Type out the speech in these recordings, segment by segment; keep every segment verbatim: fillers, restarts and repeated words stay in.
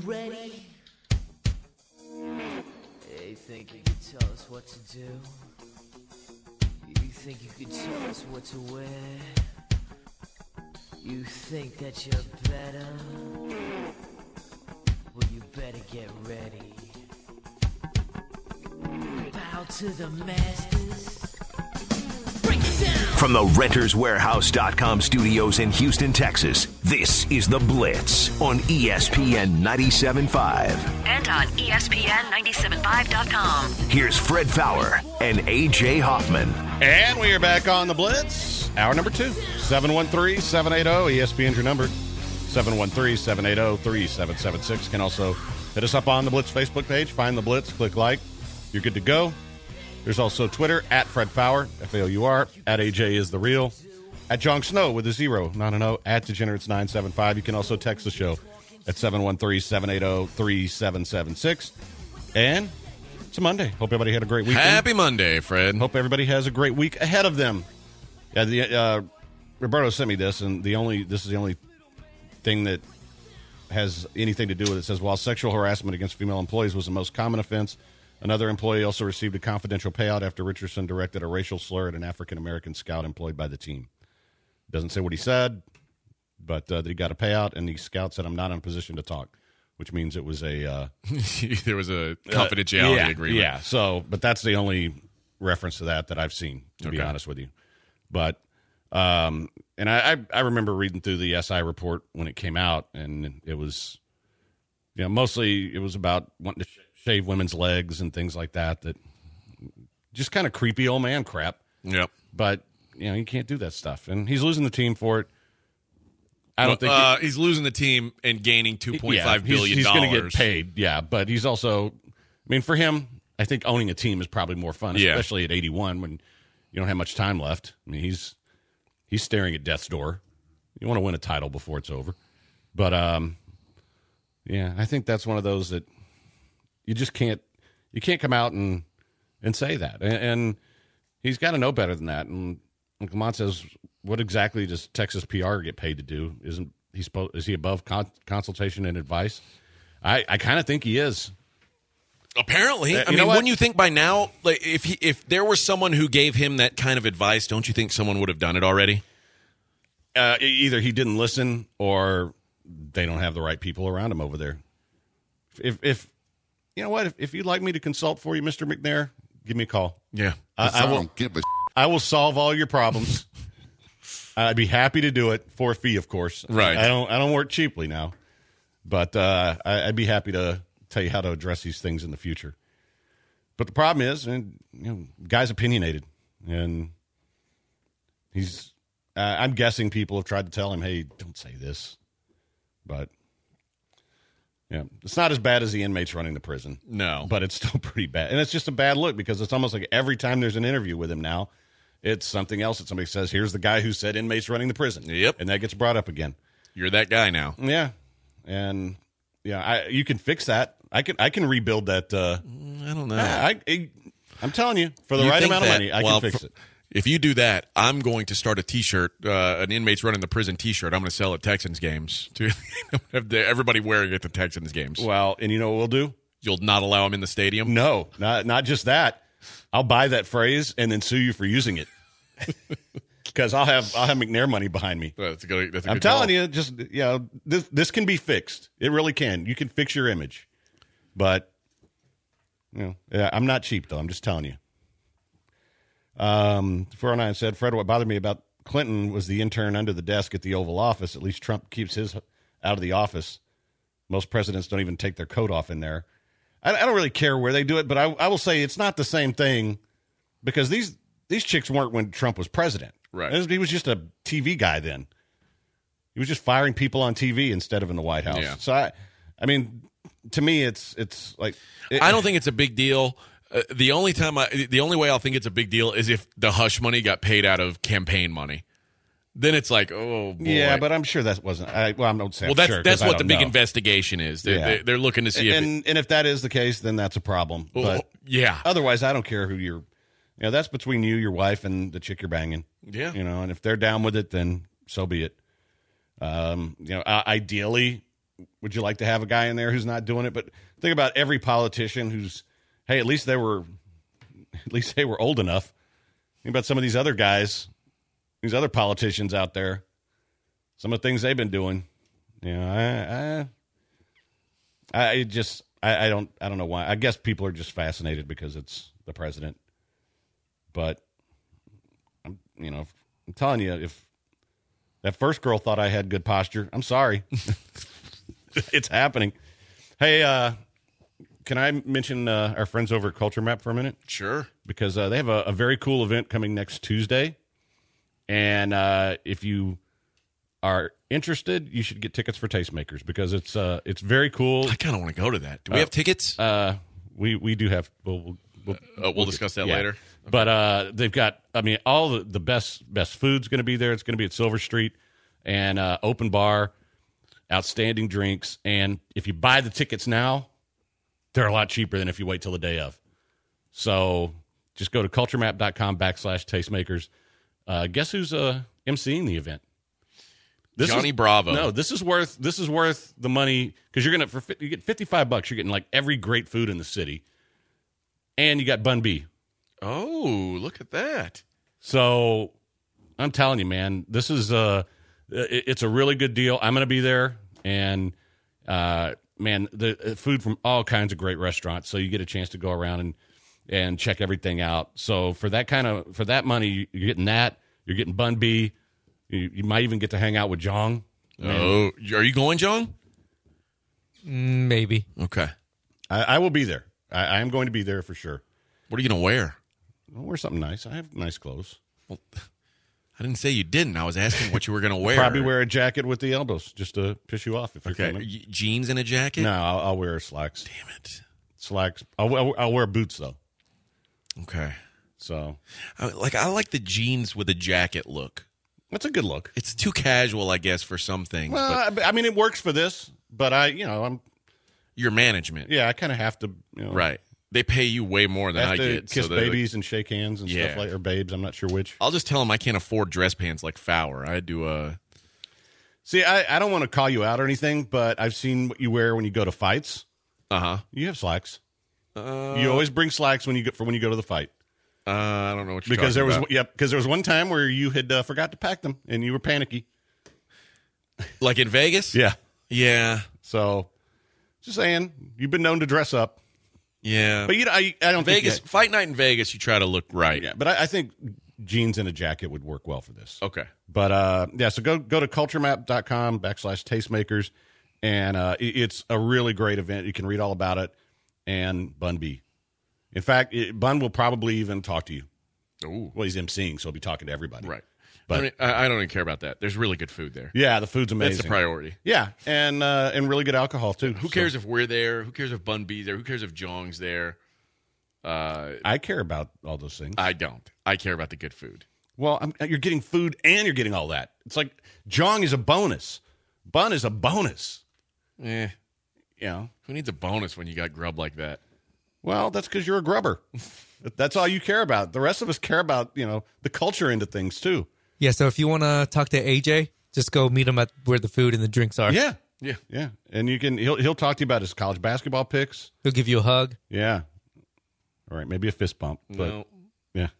ready? You think you could tell us what to do? You think you could tell us what to wear? You think that you're better? Well, you better get ready. Bow to the masters. Break it down! From the Renters Warehouse dot com studios in Houston, Texas, this is The Blitz on E S P N ninety-seven point five. And on E S P N ninety-seven point five dot com. Here's Fred Faour and A J Hoffman. And we are back on The Blitz, hour number two. seven one three, seven eight zero, E S P N's your number. seven one three, seven eight zero, three seven seven six. Can also hit us up on the Blitz Facebook page. Find The Blitz, click like. You're good to go. There's also Twitter, at Fred Faour, F A O U R, at A J is the real, at Jon Snow with a zero, not an O, at Degenerates nine seven five. You can also text the show at seven one three, seven eight zero, three seven seven six. And it's a Monday. Hope everybody had a great weekend. Happy Monday, Fred. Hope everybody has a great week ahead of them. Yeah, the, uh, Roberto sent me this, and the only this is the only thing that has anything to do with it. It says, while sexual harassment against female employees was the most common offense, another employee also received a confidential payout after Richardson directed a racial slur at an African-American scout employed by the team. Doesn't say what he said, but uh, that he got a payout, and the scout said, I'm not in a position to talk, which means it was a... Uh, there was a confidentiality uh, yeah, agreement. Yeah, so, but that's the only reference to that that I've seen, to okay. be honest with you. But, um, and I, I, I remember reading through the S I report when it came out, and it was, you know, mostly it was about wanting to shave women's legs and things like that, that just kind of creepy old man crap. Yep. But, you know, you can't do that stuff. And he's losing the team for it. I don't well, think uh, he, he's losing the team and gaining two point five yeah, billion he's, dollars. He's going to get paid, yeah. But he's also, I mean, for him, I think owning a team is probably more fun, yeah. especially at eighty-one when you don't have much time left. I mean, he's he's staring at death's door. You want to win a title before it's over. But, um, yeah, I think that's one of those that you just can't you can't come out and and say that. And, and he's got to know better than that. And like Lamont says, what exactly does Texas P R get paid to do? Isn't he supposed, is he above con- consultation and advice? I, I kind of think he is. Apparently. Uh, I you mean, wouldn't you think by now, like if he, if there was someone who gave him that kind of advice, don't you think someone would have done it already? Uh, either he didn't listen or they don't have the right people around him over there. If, if you know what, if, if you'd like me to consult for you, Mister McNair, give me a call. Yeah. I, I will give a I will solve all your problems. I'd be happy to do it for a fee, of course. Right. I don't I don't work cheaply now. But uh, I, I'd be happy to tell you how to address these things in the future. But the problem is, and you know, guy's opinionated, and he's. Uh, I'm guessing people have tried to tell him, "Hey, don't say this," but yeah, it's not as bad as the inmates running the prison. No, but it's still pretty bad, and it's just a bad look because it's almost like every time there's an interview with him now, it's something else that somebody says. Here's the guy who said inmates running the prison. Yep, and that gets brought up again. You're that guy now. Yeah, and yeah, I, you can fix that. I can I can rebuild that. Uh, I don't know. I, I, I'm telling you, for the You right think amount that, of money, I well, can fix for, it. If you do that, I'm going to start a T-shirt, uh, an inmates running the prison T-shirt. I'm going to sell at Texans games. To have the, everybody wearing it at the Texans games. Well, and you know what we'll do? You'll not allow them in the stadium? No, not not just that. I'll buy that phrase and then sue you for using it. Because I'll have I'll have McNair money behind me. That's a good. That's a I'm good telling call. you, just you know, this this can be fixed. It really can. You can fix your image, but you know, yeah, I'm not cheap though. I'm just telling you. Um, four oh nine said, Fred, what bothered me about Clinton was the intern under the desk at the Oval Office. At least Trump keeps his out of the office. Most presidents don't even take their coat off in there. I, I don't really care where they do it, but I, I will say it's not the same thing because these these chicks weren't when Trump was president. Right. It was, he was just a T V guy then. He was just firing people on T V instead of in the White House. Yeah. So, I, I mean, to me, it's it's like... It, I don't think it's a big deal. Uh, the only time I, the only way I'll think it's a big deal is if the hush money got paid out of campaign money. Then it's like, oh boy. Yeah, but I'm sure that wasn't. I, well, I'm not saying. Well, that's sure, that's I what don't the big know. investigation is. They're, Yeah. they're, they're looking to see and, if, it, and if that is the case, then that's a problem. well, But yeah, otherwise, I don't care who you're. You know, that's between you, your wife, and the chick you're banging. Yeah. You know, and if they're down with it, then so be it. Um, you know, uh, ideally, would you like to have a guy in there who's not doing it? But think about every politician who's, hey, at least they were, at least they were old enough. Think about some of these other guys, these other politicians out there, some of the things they've been doing. You know, I, I, I just, I, I don't, I don't know why. I guess people are just fascinated because it's the president. But I'm, you know, I'm telling you, if that first girl thought I had good posture, I'm sorry. It's happening. Hey, uh, can I mention uh, our friends over at Culture Map for a minute? Sure. Because uh, they have a, a very cool event coming next Tuesday. And uh, if you are interested, you should get tickets for Tastemakers because it's uh, it's very cool. I kind of want to go to that. Do we Uh, have tickets? Uh, we, we do have, we'll, we'll, we'll, Uh, we'll discuss that yeah. later. But uh, they've got, I mean, all the, the best best food's going to be there. It's going to be at Silver Street and uh, open bar, outstanding drinks. And if you buy the tickets now, they're a lot cheaper than if you wait till the day of. So just go to culturemap.com backslash tastemakers. Uh, guess who's uh, emceeing the event? This Johnny is, Bravo. No, this is worth this is worth the money because you're gonna for fi- you get fifty-five bucks. You're getting like every great food in the city, and you got Bun B. Oh, look at that. So I'm telling you, man, this is uh it, it's a really good deal. I'm gonna be there, and uh, man, the uh, food from all kinds of great restaurants. So you get a chance to go around and and check everything out. So for that kind of for that money, you're getting that. You're getting Bun B. You, you might even get to hang out with Jong. Oh, are you going, John? Maybe. Okay. I, I will be there. I, I am going to be there for sure. What are you going to wear? I'll wear something nice. I have nice clothes. Well, I didn't say you didn't. I was asking what you were going to wear. Probably wear a jacket with the elbows just to piss you off if you're Okay. coming. Y- jeans and a jacket? No, I'll, I'll wear slacks. Damn it. Slacks. I'll, I'll, I'll wear boots though. Okay. So I, like I like the jeans with a jacket look. that's a good look. It's too casual, I guess, for some things. Well, but I, I mean, it works for this, but I, you know, I'm your management, yeah, I kind of have to, you know, right? They pay you way more than have I to get. kiss so they're like- babies and shake hands and Yeah. stuff like, or babes. I'm not sure which. I'll just tell them I can't afford dress pants like Fowler. I do a. See, I, I don't want to call you out or anything, but I've seen what you wear when you go to fights. Uh huh. You have slacks. Uh, You always bring slacks when you go for when you go to the fight. uh, I don't know what you're Because there talking was about. yeah, because there was one time where you had uh, forgot to pack them and you were panicky. Like in Vegas. Yeah. Yeah. So, just saying, you've been known to dress up, Yeah. but you know, I I don't Vegas think fight night in Vegas. You try to look right. yeah, but I, I think jeans and a jacket would work well for this. Okay. But uh, yeah, so go go to culturemap.com backslash tastemakers, and uh, it- it's a really great event. You can read all about it. And Bun B. In fact, it, Bun will probably even talk to you. Ooh. Well, he's emceeing, so he'll be talking to everybody. Right. But- I, mean, I, I don't even care about that. There's really good food there. Yeah, the food's amazing. That's the priority. Yeah, and uh, and really good alcohol too. Who cares if we're there? Who cares if Bun B's there? Who cares if Jong's there? Uh, I care about all those things. I don't. I care about the good food. Well, I'm, you're getting food and you're getting all that. It's like Jong is a bonus. Bun is a bonus. Eh. You know. Who needs a bonus when you got grub like that? Well, that's because you're a grubber. That's all you care about. The rest of us care about, you know, the culture into things too. Yeah, so if you want to talk to A J, just go meet him at where the food and the drinks are. Yeah, Yeah. yeah. And you can he'll he'll talk to you about his college basketball picks. He'll give you a hug. Yeah. All right, maybe a fist bump. But No. yeah.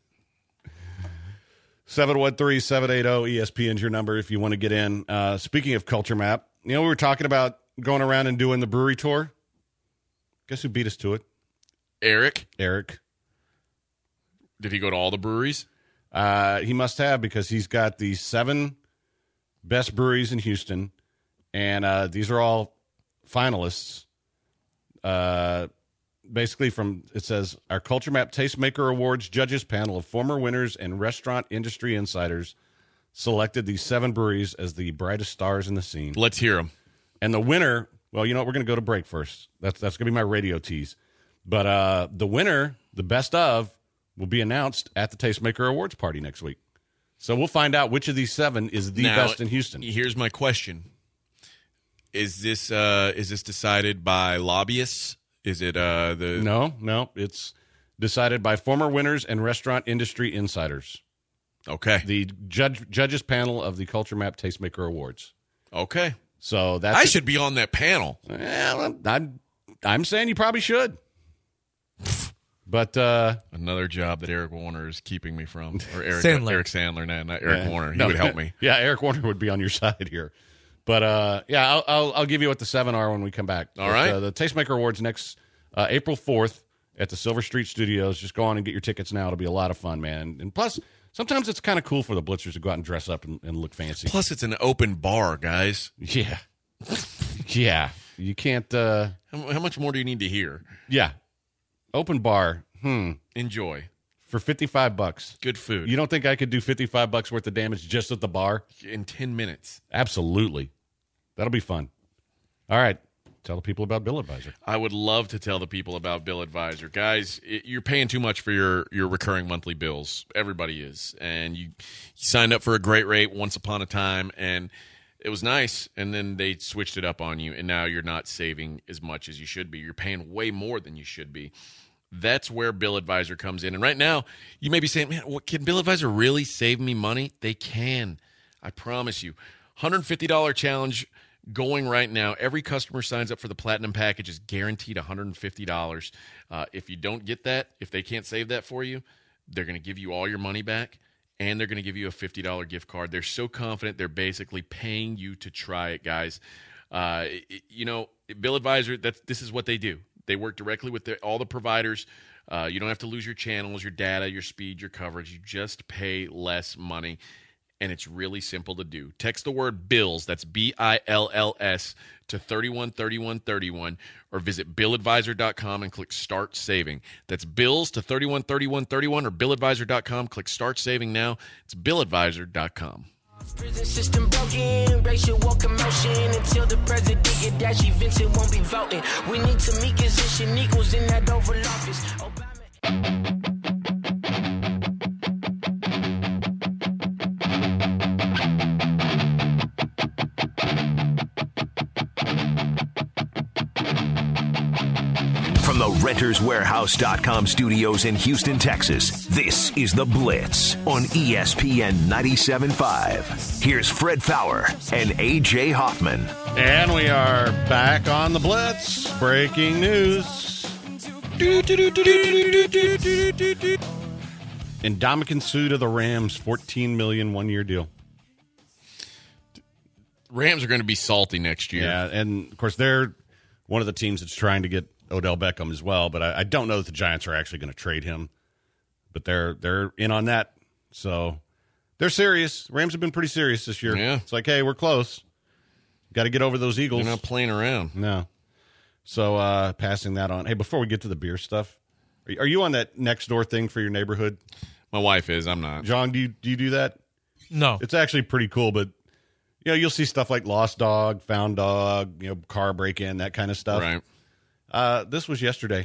seven one three, seven eight zero E S P N is your number if you want to get in. Uh, speaking of Culture Map, you know, we were talking about going around and doing the brewery tour. Guess who beat us to it? Eric, Eric. did he go to all the breweries? Uh, he must have because he's got the seven best breweries in Houston, and uh, these are all finalists. Uh, basically, from it says our Culture Map Tastemaker Awards judges panel of former winners and restaurant industry insiders selected these seven breweries as the brightest stars in the scene. Let's hear him. And the winner, well, you know what? We're going to go to break first. That's that's going to be my radio tease. But uh, the winner, the best of, will be announced at the Tastemaker Awards party next week. So we'll find out which of these seven is the Now, best in Houston. Here's my question: Is this uh, is this decided by lobbyists? Is it uh, the No, no. It's decided by former winners and restaurant industry insiders. Okay, The judge judges panel of the Culture Map Tastemaker Awards. okay. So that's I should be on that panel. Well, I'm, I'm, I'm saying you probably should. But uh, Another job that Eric Warner is keeping me from. Or Eric Sandler. Eric Sandler, no, not Eric yeah, Warner. He no, would help me. Yeah, Eric Warner would be on your side here. But uh, yeah, I'll, I'll I'll give you what the seven are when we come back. All but, right. Uh, the Tastemaker Awards next uh, April fourth at the Silver Street Studios. Just go on and get your tickets now. It'll be a lot of fun, man. And plus, sometimes it's kind of cool for the Blitzers to go out and dress up and, and look fancy. Plus, it's an open bar, guys. Yeah. Yeah. You can't, uh, How, how much more do you need to hear? yeah. Open bar. Hmm. Enjoy. For fifty-five bucks. Good food. You don't think I could do fifty-five bucks worth of damage just at the bar? In ten minutes. Absolutely. That'll be fun. All right. Tell the people about Bill Advisor. I would love to tell the people about Bill Advisor. Guys, it, you're paying too much for your, your recurring monthly bills. Everybody is. And you, you signed up for a great rate once upon a time, and it was nice, and then they switched it up on you, and now you're not saving as much as you should be. You're paying way more than you should be. That's where Bill Advisor comes in. And right now, you may be saying, man, what, can Bill Advisor really save me money? They can. I promise you. one hundred fifty dollars challenge going right now. Every customer signs up for the Platinum package is guaranteed one hundred fifty dollars. Uh, if you don't get that, if they can't save that for you, they're going to give you all your money back, and they're going to give you a fifty dollars gift card. They're so confident they're basically paying you to try it, guys. Uh, it, you know, Bill Advisor, that's, this is what they do. They work directly with their, all the providers. Uh, you don't have to lose your channels, your data, your speed, your coverage. You just pay less money, and it's really simple to do. Text the word BILLS, that's B I L L S, to three one three one three one, or visit bill advisor dot com and click Start Saving. That's BILLS to three one three one three one or bill advisor dot com. Click Start Saving now. It's bill advisor dot com. Prison system broken, racial war commotion. Until the president get dashy, Vincent won't be voting. We need to meet position equals in that Oval Office. Obama. From the Renters Warehouse dot com studios in Houston, Texas, this is The Blitz on E S P N ninety-seven point five. Here's Fred Fowler and A J Hoffman. And we are back on the Blitz. Breaking news. Ndamukong Suh to the Rams, fourteen million dollars one-year deal. Rams are going to be salty next year. Yeah, and, of course, they're one of the teams that's trying to get Odell Beckham as well, but I, I don't know that the Giants are actually going to trade him. But they're they're in on that. So they're serious. Rams have been pretty serious this year. Yeah. It's like, hey, we're close. Got to get over those Eagles. They're not playing around. No. So uh, passing that on. Hey, before we get to the beer stuff, are you, are you on that next door thing for your neighborhood? My wife is. I'm not. John, do you do you do that? No. It's actually pretty cool, but you know, you'll see stuff like lost dog, found dog, you know, car break in, that kind of stuff. Right. Uh, this was yesterday.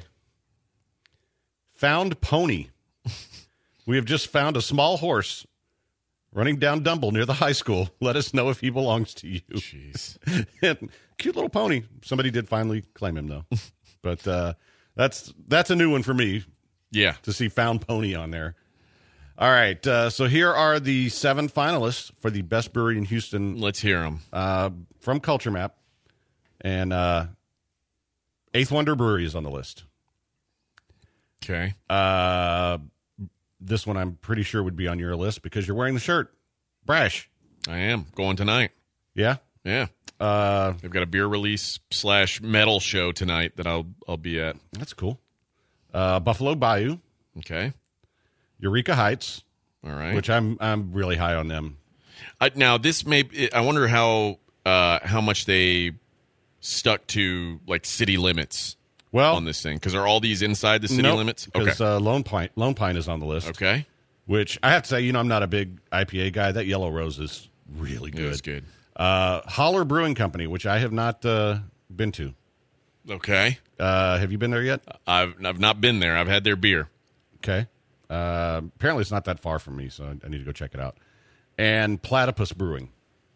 Found pony. We have just found a small horse running down Dumble near the high school. Let us know if he belongs to you. Jeez. Cute little pony. Somebody did finally claim him, though. But uh, that's that's a new one for me Yeah. to see Found Pony on there. All right. Uh, so here are the seven finalists for the best brewery in Houston Let's hear them. uh, from Culture Map. And uh, Eighth Wonder Brewery is on the list. Okay. Uh, this one I'm pretty sure would be on your list because you're wearing the shirt. Brash. I am. Going tonight. Yeah? Yeah. Uh, They've got a beer release slash metal show tonight that I'll I'll be at. that's cool. Uh, Buffalo Bayou. Okay. Eureka Heights, All right. which I'm I'm really high on them. I, now this may. I wonder how uh, how much they stuck to like city limits Well, on this thing, because are all these inside the city nope, limits? Because Okay. uh, Lone Pine Lone Pine is on the list. Okay. Which I have to say, you know, I'm not a big I P A guy. That Yellow Rose is really It good. was good. Uh, Holler Brewing Company, which I have not uh, been to. Okay. Uh, have you been there yet? I've I've not been there. I've had their beer. Okay. Uh, apparently, it's not that far from me, so I need to go check it out. And Platypus Brewing.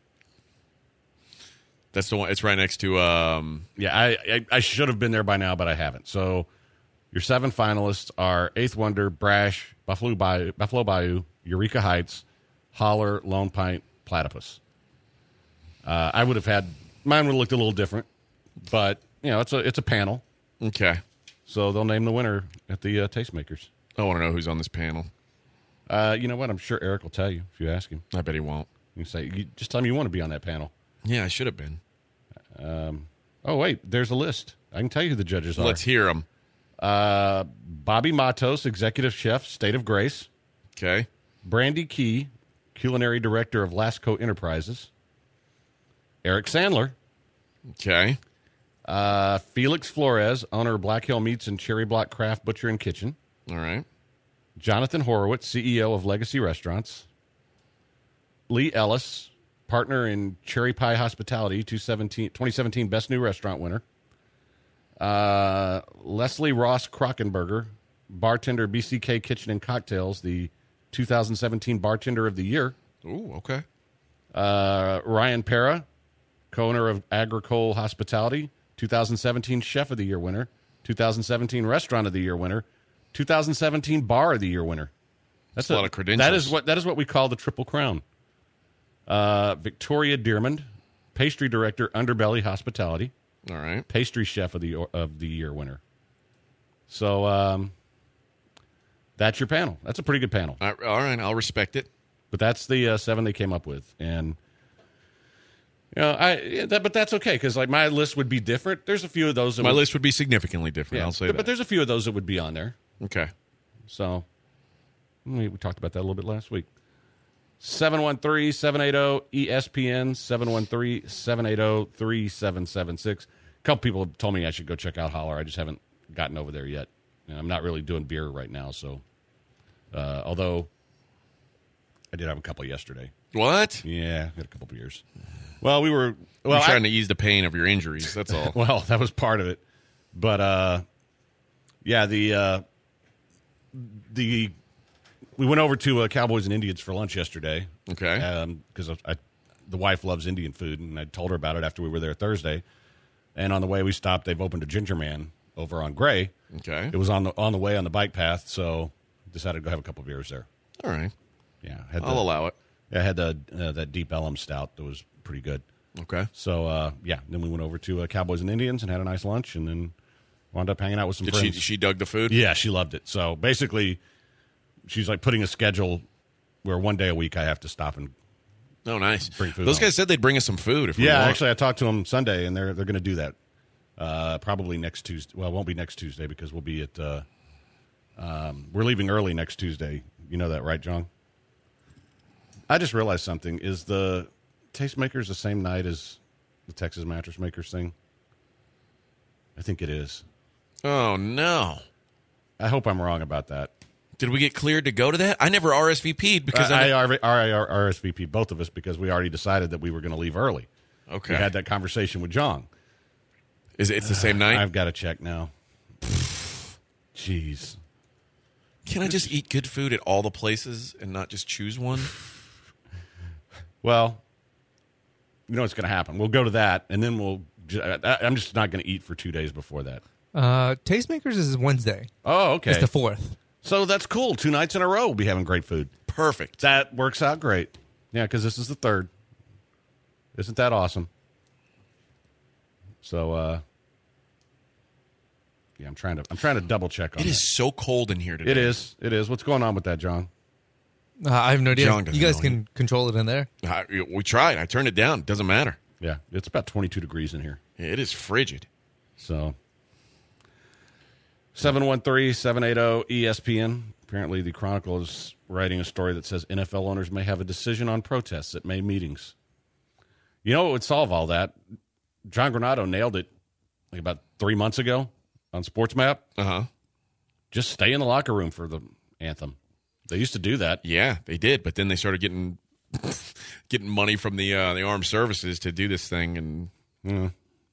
That's the one. It's right next to. Um, Yeah, I, I, I should have been there by now, but I haven't. So your seven finalists are Eighth Wonder, Brash, Buffalo Bayou, Buffalo Bayou, Eureka Heights, Holler, Lone Pine, Platypus. Uh, I would have had mine would have looked a little different, but you know, it's a it's a panel, Okay. so they'll name the winner at the uh, Tastemakers. I want to know who's on this panel. Uh, you know what? I'm sure Eric will tell you if you ask him. I bet he won't. You say, you, just tell him you want to be on that panel. Yeah, I should have been. Oh wait, there's a list. I can tell you who the judges are. Let's hear him. Uh, Bobby Matos, Executive Chef, State of Grace. Okay. Brandy Key, Culinary Director of Lasco Enterprises. Eric Sandler. Okay. Uh, Felix Flores, owner of Black Hill Meats and Cherry Block Craft Butcher and Kitchen. All right. Jonathan Horowitz, C E O of Legacy Restaurants. Lee Ellis, partner in Cherry Pie Hospitality, twenty seventeen Best New Restaurant winner. Uh, Leslie Ross Krockenberger, bartender, B C K Kitchen and Cocktails, the two thousand seventeen Bartender of the Year. Ooh, okay. Uh, Ryan Pera, co-owner of Agricole Hospitality, two thousand seventeen Chef of the Year winner, two thousand seventeen Restaurant of the Year winner, two thousand seventeen Bar of the Year winner. That's a lot of credentials. That is what that is what we call the Triple Crown. Uh, Victoria Dearmond, pastry director, Underbelly Hospitality, All right. pastry chef of the of the year winner. So um, that's your panel. That's a pretty good panel. All right. I'll respect it. But that's the uh, seven they came up with, and you know, I yeah, that, but that's okay because like my list would be different. There's a few of those. That My would, list would be significantly different. yeah, I'll say but, that. but there's a few of those that would be on there. Okay. So we, we talked about that a little bit last week. seven one three, seven eight zero, E S P N, seven one three, seven eight zero, three seven seven six. A couple people have told me I should go check out Holler. I just haven't gotten over there yet. And I'm not really doing beer right now, so uh, although I did have a couple yesterday. What? Yeah, I had a couple beers. Well, we were well You're trying I, to ease the pain of your injuries. That's all. well, that was part of it. But uh, yeah, the uh, the we went over to uh, Cowboys and Indians for lunch yesterday. Okay. Because I, the wife loves Indian food, and I told her about it after we were there Thursday. And on the way we stopped, they've opened a Ginger Man over on Gray. Okay. It was on the on the way on the bike path, so decided to go have a couple beers there. All right. Yeah, had I'll the, allow it. Yeah, I had the uh, that Deep Ellum Stout that was pretty good. Okay. So uh, yeah, then we went over to uh, Cowboys and Indians and had a nice lunch, and then wound up hanging out with some Did she, friends. she dug the food? Yeah, she loved it. So basically, she's like putting a schedule where one day a week I have to stop and Oh, nice. Bring food Those home. guys said they'd bring us some food if we yeah. want. Actually, I talked to them Sunday, and they're they're going to do that. Uh, probably next Tuesday. Well, it won't be next Tuesday because we'll be at. Uh, um, we're leaving early next Tuesday. You know that, right, John? I just realized something. Is the Tastemakers the same night as the Texas Mattress Makers thing? I think it is. Oh, no. I hope I'm wrong about that. Did we get cleared to go to that? I never R S V P'd because I, I, I, I R S V P both of us because we already decided that we were going to leave early. Okay. We had that conversation with John. Is it, it's the same night? I've got to check now. Jeez. Can I just eat good food at all the places and not just choose one? Well, you know what's going to happen. We'll go to that, and then we'll. I- I'm just not going to eat for two days before that. Uh, Tastemakers is Wednesday. Oh, okay. It's the fourth. So that's cool. Two nights in a row, we'll be having great food. Perfect. That works out great. Yeah, because this is the third. Isn't that awesome? So, uh, yeah, I'm trying to. I'm trying to double check on It that. is so cold in here today. It is. It is. What's going on with that, John? Uh, I have no idea. John doesn't You guys know can control it in there. I, we tried. I turned it down. Doesn't matter. Yeah, it's about twenty-two degrees in here. It is frigid. So, seven one three, seven eight zero, E S P N. Apparently, the Chronicle is writing a story that says N F L owners may have a decision on protests at May meetings. You know what would solve all that? John Granado nailed it like about three months ago on SportsMap. Uh-huh. Just stay in the locker room for the anthem. They used to do that. Yeah, they did, but then they started getting getting money from the uh, the armed services to do this thing, and Mm.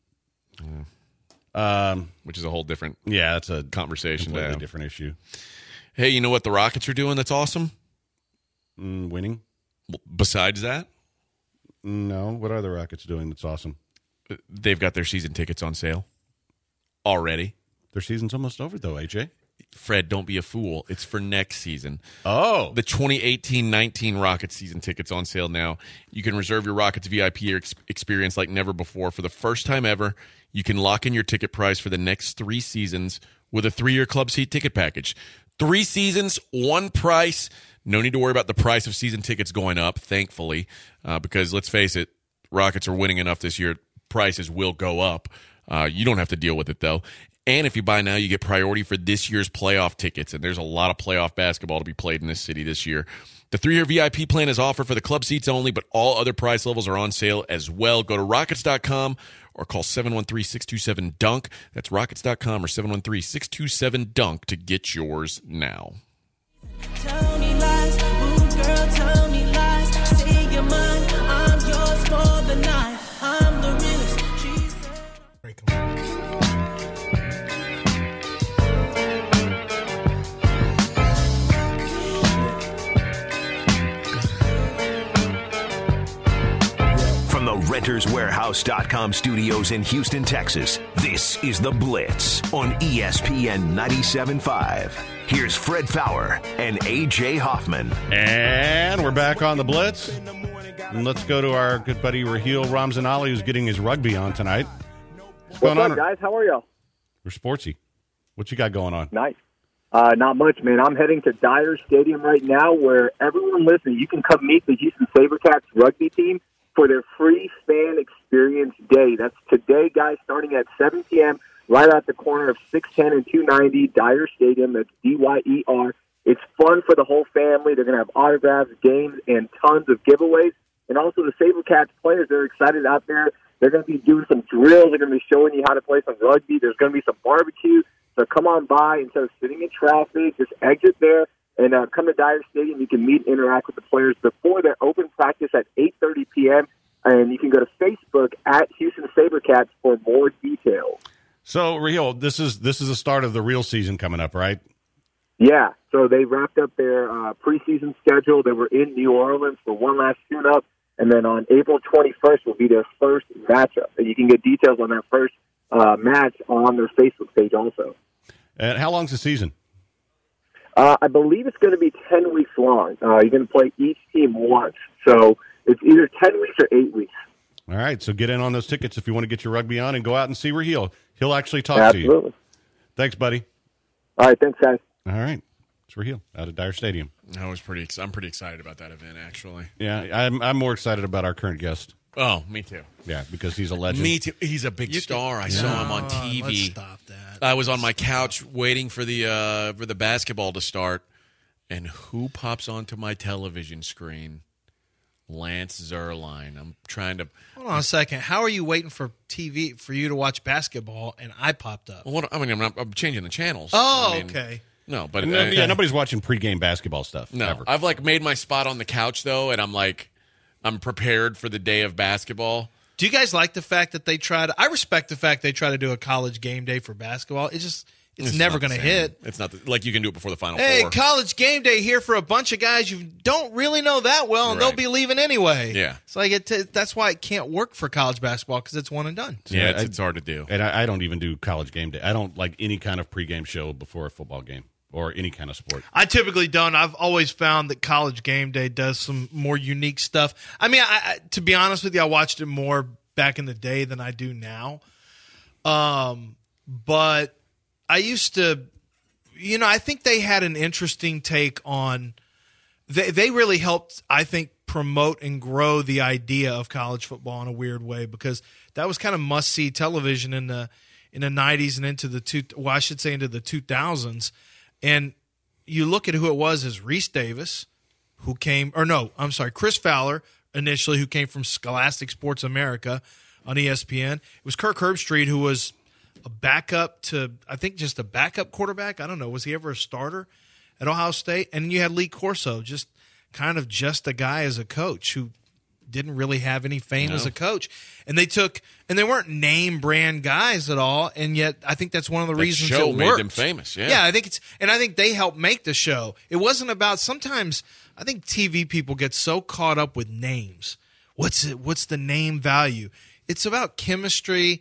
Um, which is a whole different yeah, that's a conversation. to completely have. different issue. Hey, you know what the Rockets are doing that's awesome? Mm, winning? Well, besides that, No. What are the Rockets doing that's awesome? they've got their season tickets on sale already. Their season's almost over, though, A J. Fred, don't be a fool. It's for next season. Oh. The twenty eighteen nineteen Rockets season tickets on sale now. You can reserve your Rockets V I P ex- experience like never before. For the first time ever, you can lock in your ticket price for the next three seasons with a three-year club seat ticket package. Three seasons, one price. No need to worry about the price of season tickets going up, thankfully, uh, because let's face it, Rockets are winning enough this year. Prices will go up. Uh, you don't have to deal with it, though. And if you buy now, you get priority for this year's playoff tickets. And there's a lot of playoff basketball to be played in this city this year. The three-year V I P plan is offered for the club seats only, but all other price levels are on sale as well. Go to rockets dot com or call seven one three, six two seven, D U N K. That's rockets dot com or seven one three, six two seven, D U N K to get yours now. Tell me lies, ooh girl, tell me lies. Say you're mine, I'm yours for the night. I'm the realest. She said. From the renters warehouse dot com studios in Houston, Texas, this is The Blitz on E S P N ninety-seven point five. Here's Fred Fowler and A J Hoffman. And we're back on The Blitz. And let's go to our good buddy Raheel Ramzanali, who's getting his rugby on tonight. What's, What's going up, on, guys? How are y'all? We're sportsy. What you got going on? Nice. Uh, not much, man. I'm heading to Dyer Stadium right now where everyone listening, you can come meet the Houston SaberCats rugby team for their free fan experience day. That's today, guys, starting at seven p.m., right at the corner of six ten and two ninety, Dyer Stadium. That's D Y E R. It's fun for the whole family. They're going to have autographs, games, and tons of giveaways. And also the SaberCats players, they're excited out there. They're going to be doing some drills. They're going to be showing you how to play some rugby. There's going to be some barbecue. So come on by. Instead of sitting in traffic, just exit there and uh, come to Dyer Stadium. You can meet and interact with the players before their open practice at eight thirty p.m. And you can go to Facebook at Houston SaberCats for more details. So, Raheel, this is this is the start of the real season coming up, right? Yeah. So they wrapped up their uh, preseason schedule. They were in New Orleans for one last tune-up. And then on April twenty-first will be their first matchup. And you can get details on that first uh, match on their Facebook page also. And how long's the season? Uh, I believe it's going to be ten weeks long. Uh, you're going to play each team once. So it's either ten weeks or eight weeks. All right, so get in on those tickets if you want to get your rugby on and go out and see Raheel. He'll actually talk Absolutely. to you. Thanks, buddy. All right, thanks, guys. All right. It's Raheel out of Dyer Stadium. I was pretty. Ex- I'm pretty excited about that event, actually. Yeah, I'm I'm more excited about our current guest. Oh, me too. Yeah, because he's a legend. Me too. He's a big star. I saw him on T V. Let's stop that. I was on my couch waiting for the uh, for the basketball to start, and who pops onto my television screen? Lance Zierlein. I'm trying to. Hold on a second. How are you waiting for T V for you to watch basketball and I popped up? Well, what, I mean, I'm, not, I'm changing the channels. Oh, I mean, okay. No, but No, uh, yeah, nobody's watching pregame basketball stuff. No, ever. I've like made my spot on the couch though, and I'm like, I'm prepared for the day of basketball. Do you guys like the fact that they try to? I respect the fact they try to do a college game day for basketball. It's just, it's, It's never not the going to same. hit. It's not the, like you can do it before the Final Hey, Four. college game day here for a bunch of guys you don't really know that well, and Right. they'll be leaving anyway. Yeah. it's like it. T- that's why it can't work for college basketball because it's one and done. yeah, it's, I- it's hard to do. And I, I don't even do college game day. I don't like any kind of pregame show before a football game or any kind of sport. I typically don't. I've always found that college game day does some more unique stuff. I mean, I, I, to be honest with you, I watched it more back in the day than I do now. Um, but I used to, you know, I think they had an interesting take on. They they really helped, I think, promote and grow the idea of college football in a weird way because that was kind of must see television in the in the nineties and into the two. Well, I should say into the two thousands. And you look at who it was as Reese Davis, who came, or no, I'm sorry, Chris Fowler initially, who came from Scholastic Sports America on E S P N. It was Kirk Herbstreit, who was a backup to, I think just a backup quarterback. I don't know. Was he ever a starter at Ohio State? And you had Lee Corso, just kind of just a guy as a coach who didn't really have any fame No. as a coach. And they took, and they weren't name brand guys at all. And yet I think that's one of the That reasons show it made worked. them famous, yeah. Yeah, I think it's, and I think they helped make the show. It wasn't about, sometimes I think T V people get so caught up with names. What's it, what's the name value? It's about chemistry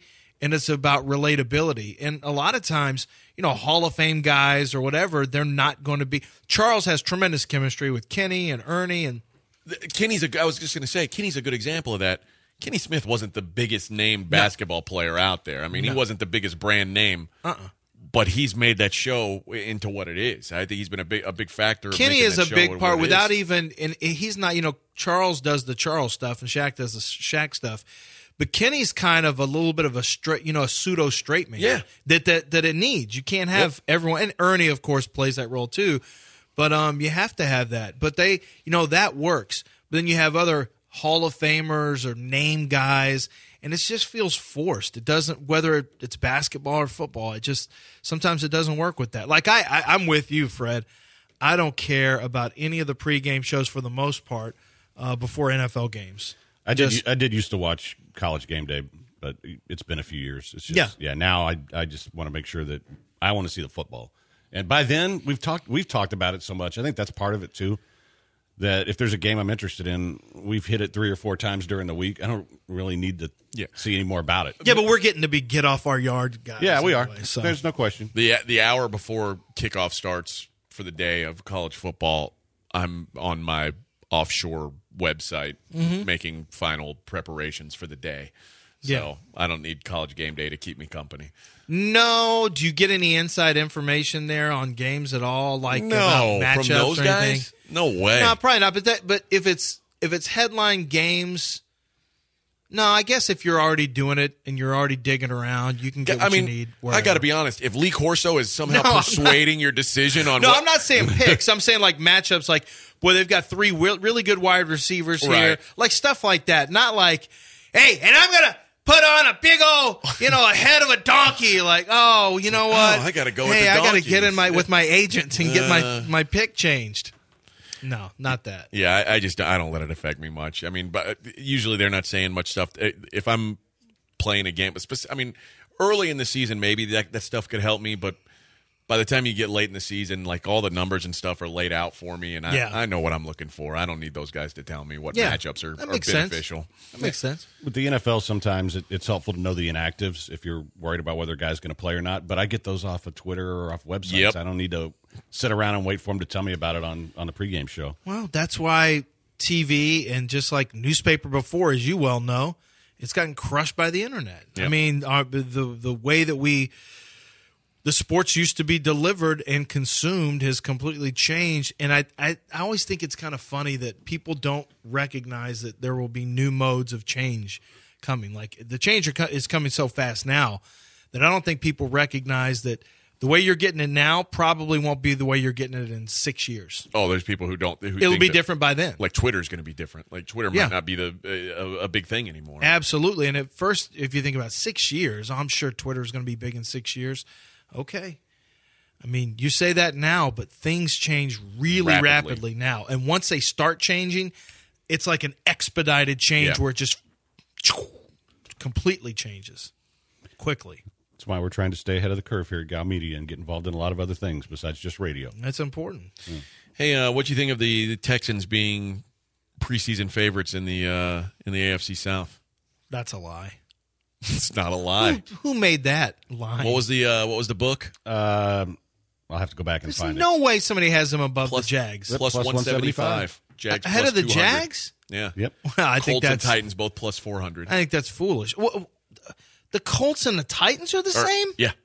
and it's about relatability. And a lot of times, you know, Hall of Fame guys or whatever, they're not going to be. Charles has tremendous chemistry with Kenny and Ernie, and Kenny's a. I was just going to say, Kenny's a good example of that. Kenny Smith wasn't the biggest name basketball no. player out there. I mean, no. he wasn't the biggest brand name. Uh-uh. But he's made that show into what it is. I think he's been a big a big factor. Kenny is a big part without is. even, and he's not, you know, Charles does the Charles stuff and Shaq does the Shaq stuff. But Kenny's kind of a little bit of a straight, you know, a pseudo straight man. Yeah. That, that, that it needs. You can't have yep. everyone, and Ernie, of course, plays that role too. But um, you have to have that. But they, you know, that works. But then you have other Hall of Famers or name guys, and it just feels forced. It doesn't, whether it's basketball or football, it just, sometimes it doesn't work with that. Like I, I I'm with you, Fred. I don't care about any of the pregame shows for the most part uh, before N F L games. I did Just- I did used to watch College Game Day, but it's been a few years. It's just, Yeah. yeah. Now I I just want to make sure that I want to see the football, and by then we've talked we've talked about it so much. I think that's part of it too. That if there's a game I'm interested in, we've hit it three or four times during the week. I don't really need to Yeah. see any more about it. Yeah, but we're getting to be get off our yard guys. Yeah, we anyway, are. So. There's no question. The the hour before kickoff starts for the day of college football, I'm on my offshore website Mm-hmm. making final preparations for the day. So Yeah. I don't need College Game Day to keep me company. No, do you get any inside information there on games at all, like No, about matchups from those or guys? anything? No way. No, probably not. But that, but if it's if it's headline games, no, I guess if you're already doing it and you're already digging around, you can get I what mean, you need. I got to be honest. If Lee Corso is somehow No, I'm persuading your decision on No, what, I'm not saying picks. I'm saying like matchups. Like, boy, they've got three re- really good wide receivers here, Right. like stuff like that. Not like, hey, and I'm gonna put on a big old, you know, a head of a donkey. Like, oh, you know what? oh, I gotta go with Hey, the I gotta donkeys. get in my with my agent and get Uh. my my pick changed. No, not that. Yeah, I, I just I don't let it affect me much. I mean, but usually they're not saying much stuff. If I'm playing a game, but speci- I mean, early in the season maybe that that stuff could help me, but by the time you get late in the season, like all the numbers and stuff are laid out for me, and I, Yeah. I know what I'm looking for. I don't need those guys to tell me what Yeah, matchups are, that are makes sense. beneficial. That makes sense. With the N F L, sometimes it, it's helpful to know the inactives if you're worried about whether a guy's going to play or not. But I get those off of Twitter or off websites. Yep. I don't need to sit around and wait for him to tell me about it on, on the pregame show. Well, that's why T V and just like newspaper before, as you well know, it's gotten crushed by the internet. I Yep. mean, our, the the way that we the sports used to be delivered and consumed has completely changed. And I, I, I always think it's kind of funny that people don't recognize that there will be new modes of change coming. Like the change are co- is coming so fast now that I don't think people recognize that the way you're getting it now probably won't be the way you're getting it in six years. Oh, there's people who don't. Who It'll think be that, different by then. Like Twitter's going to be different. Like Twitter Yeah. might not be the a, a big thing anymore. Absolutely. And at first, if you think about six years, I'm sure Twitter is going to be big in six years. Okay. I mean, you say that now, but things change really rapidly, Rapidly. now. And once they start changing, it's like an expedited change Yeah. where it just completely changes quickly. That's why we're trying to stay ahead of the curve here at Gal Media and get involved in a lot of other things besides just radio. That's important. Hey, uh, what do you think of the, the Texans being preseason favorites in the uh, in the A F C South? That's a lie. It's not a lie. Who, who made that lie? What was the uh, what was the book? Um, I'll have to go back and There's find no it. way somebody has them above Plus- the Jags. Yep. Plus Plus one seventy-five. Jags Ahead plus of the two hundred. Jags? Yeah. Yep. Well, I think Colts and that's Titans both plus four hundred. I think that's foolish. Wha- The Colts and the Titans are the Or- same? Yeah.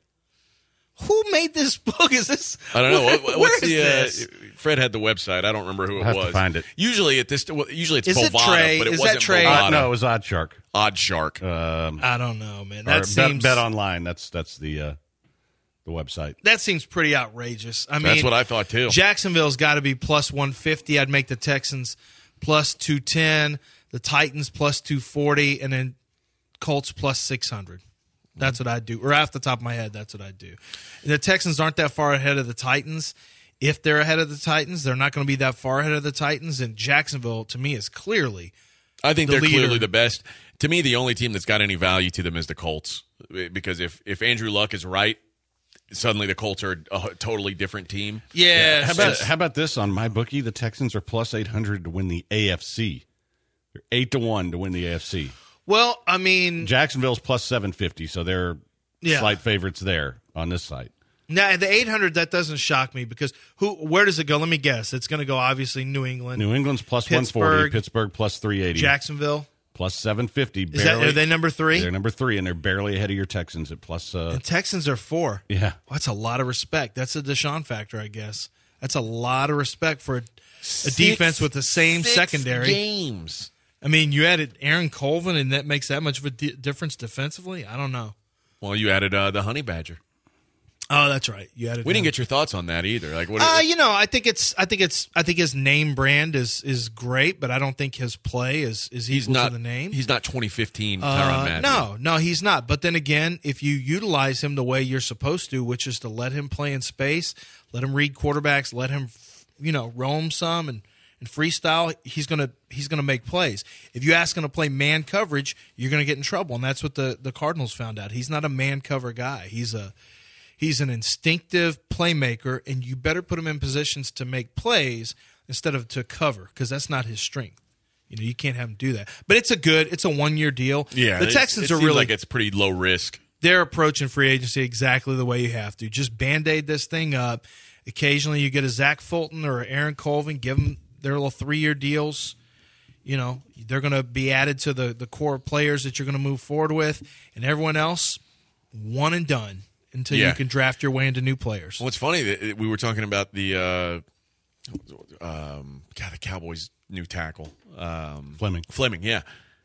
Who made this book? Is this? I don't know. What, Where what's is the? this? Uh, Fred had the website. I don't remember who it I'll have was. to find it. Usually at this. well, Usually it's Is it Bovada, Trey? but it Is that wasn't Trey? Bovada. Uh, no, it was Odd Shark. Odd Shark. Um, I don't know, man. or That bet, seems bet online. That's that's the uh, the website. that seems pretty outrageous. I mean, That's what I thought too. Jacksonville's got to be plus one fifty. I'd make the Texans plus two ten, the Titans plus two forty, and then Colts plus six hundred. That's what I'd do. Or off the top of my head, that's what I'd do. And the Texans aren't that far ahead of the Titans. If they're ahead of the Titans, they're not going to be that far ahead of the Titans. And Jacksonville, to me, is clearly I think the they're leader. clearly the best. To me, the only team that's got any value to them is the Colts. Because if, if Andrew Luck is right, suddenly the Colts are a totally different team. yeah. How it's about just- how about this on my bookie? The Texans are plus eight hundred to win the A F C. They're eight to one to win the A F C. Well, I mean, Jacksonville's plus seven fifty, so they're Yeah. slight favorites there on this site. now the eight hundred, that doesn't shock me because who? Where does it go? Let me guess. It's going to go obviously New England, New England's plus one forty, Pittsburgh, Pittsburgh plus three eighty, Jacksonville. plus seven fifty. Is that, are they number three? They're number three, and they're barely ahead of your Texans at plus. Uh, And Texans are four. yeah, Well, that's a lot of respect. That's a Deshaun factor, I guess. That's a lot of respect for a, a defense with the same Six secondary. games. I mean, you added Aaron Colvin, and that makes that much of a di- difference defensively? I don't know. Well, you added uh, the Honey Badger. Oh, that's right. You added. We didn't him. get your thoughts on that either. Like, what? Uh, you know, I think it's. I think it's. I think his name brand is is great, but I don't think his play is is he's equal not to the name. He's not twenty fifteen Tyrann Uh, Mathieu. no, no, he's not. But then again, if you utilize him the way you're supposed to, which is to let him play in space, let him read quarterbacks, let him, you know, roam some and, and freestyle, he's gonna he's gonna make plays. If you ask him to play man coverage, you're gonna get in trouble, and that's what the, the Cardinals found out. He's not a man cover guy. He's a he's an instinctive playmaker, and you better put him in positions to make plays instead of to cover, because that's not his strength. You know, you can't have him do that. But it's a good, it's a one year deal. Yeah, the it's- Texans it are seems really like it's pretty low risk. they're approaching free agency exactly the way you have to. Just band-aid this thing up. Occasionally you get a Zach Fulton or Aaron Colvin, give them their little three-year deals. You know, they're going to be added to the, the core players that you're going to move forward with, and everyone else, one and done until Yeah. you can draft your way into new players. Well, it's funny that we were talking about the uh, um, God, the Cowboys' new tackle, um, Fleming. Fleming, yeah.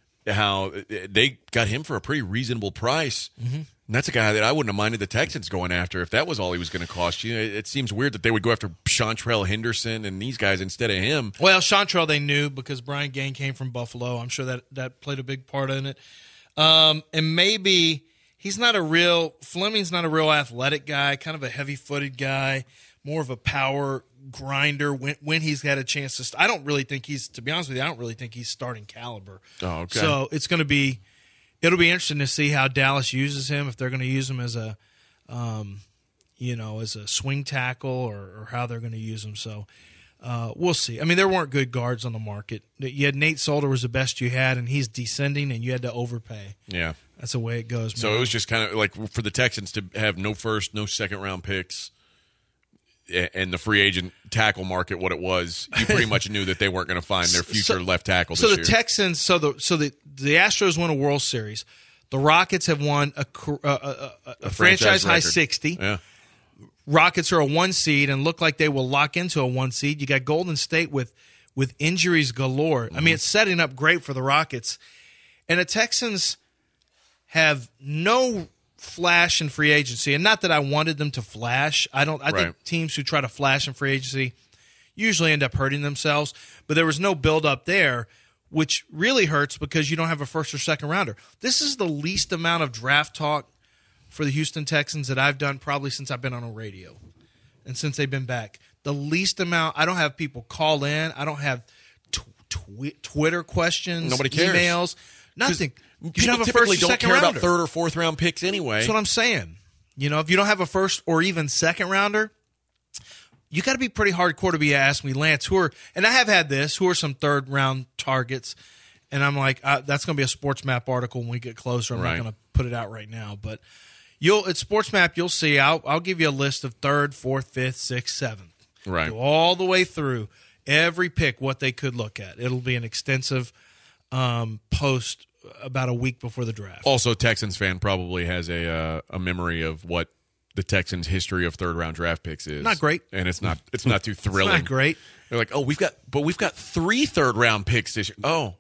How they got him for a pretty reasonable price. Mm-hmm. And that's a guy that I wouldn't have minded the Texans going after if that was all he was going to cost you. It, it seems weird that they would go after Chantrell Henderson and these guys instead of him. Well, Chantrell they knew because Brian Gaine came from Buffalo. I'm sure that, that played a big part in it. Um, and maybe he's not a real – Fleming's not a real athletic guy, kind of a heavy-footed guy, more of a power grinder when when he's had a chance to st- I don't really think he's – to be honest with you, I don't really think he's starting caliber. Oh, okay. So it's going to be – it'll be interesting to see how Dallas uses him, if they're going to use him as a um, – you know, as a swing tackle or, or how they're going to use him. So – Uh, we'll see. I mean, there weren't good guards on the market. You had Nate Solder was the best you had, and he's descending, and you had to overpay. Yeah. That's the way it goes, man. So it was just kind of like for the Texans to have no first, no second round picks, a- and the free agent tackle market, what it was, you pretty much knew that they weren't going to find their future So- left tackle this So the year. Texans, so the so the the Astros won a World Series. The Rockets have won a, a, a, a, a franchise high record. sixty. Yeah. Rockets are a one seed and look like they will lock into a one seed. You got Golden State with with injuries galore. I mean, it's setting up great for the Rockets. And the Texans have no flash in free agency. And not that I wanted them to flash. I don't I Right. think teams who try to flash in free agency usually end up hurting themselves. But there was no build up there, which really hurts because you don't have a first or second rounder. This is the least amount of draft talk for the Houston Texans that I've done probably since I've been on a radio and since they've been back. The least amount. I don't have people call in. I don't have tw- tw- Twitter questions, Nobody cares. emails, nothing. You should People have a typically first or don't second care rounder. about third or fourth round picks anyway. That's what I'm saying. You know, if you don't have a first or even second rounder, you got to be pretty hardcore to be asked me, Lance, who are, and I have had this, who are some third round targets? And I'm like, uh, that's going to be a Sports Map article when we get closer. I'm Right. not going to put it out right now, but you'll at Sports Map you'll see. I'll I'll give you a list of third, fourth, fifth, sixth, seventh, Right. Go all the way through every pick what they could look at. It'll be an extensive um, post about a week before the draft. Also, Texans fan probably has a uh, a memory of what the Texans' history of third round draft picks is. Not great. and it's not it's not too It's thrilling. not great. They're like, oh, we've got, but we've got three third round picks this year. Oh,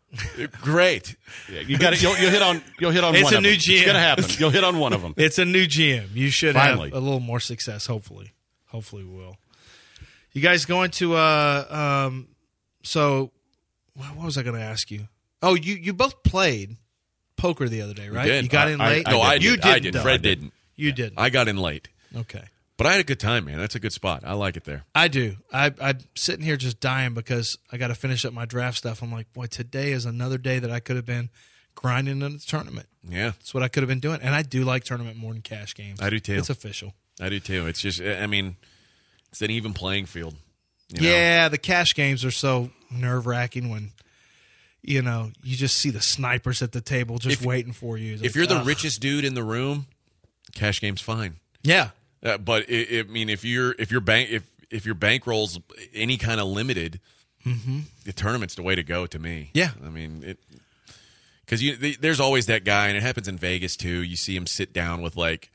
great. Yeah, you got it. You'll, you'll hit on. You'll hit on. It's one a of new them. G M. It's gonna happen. You'll hit on one of them. It's a new G M. You should Finally. have a little more success, hopefully. Hopefully we will. You guys going to uh um so what was I going to ask you? Oh, you you both played poker the other day, right? did. You got I- in I- late? no, I you did. I didn't, did. though. Fred didn't. You didn't. I got in late, Okay. but I had a good time, man. That's a good spot. I like it there. I do. I, I'm sitting here just dying because I got to finish up my draft stuff. I'm like, boy, today is another day that I could have been grinding in the tournament. Yeah, That's what I could have been doing. And I do like tournament more than cash games. I do too. It's official. I do too. It's just, I mean, it's an even playing field. you know? Yeah, the cash games are so nerve wracking when, you know, you just see the snipers at the table just If- waiting for you. It's If like, you're the ugh. richest dude in the room, cash game's fine. Yeah. Uh, but it, it, I mean, if you're if your bank if if your bankroll's any kind of limited, Mm-hmm. the tournament's the way to go to me. Yeah. I mean it because you th- there's always that guy, and it happens in Vegas too. You see him sit down with like